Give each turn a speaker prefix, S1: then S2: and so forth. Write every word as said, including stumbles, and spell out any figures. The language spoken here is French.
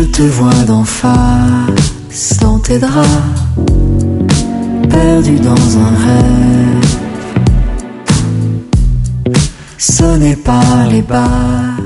S1: te vois d'en face, dans tes draps, perdu dans un rêve, sonné par les balles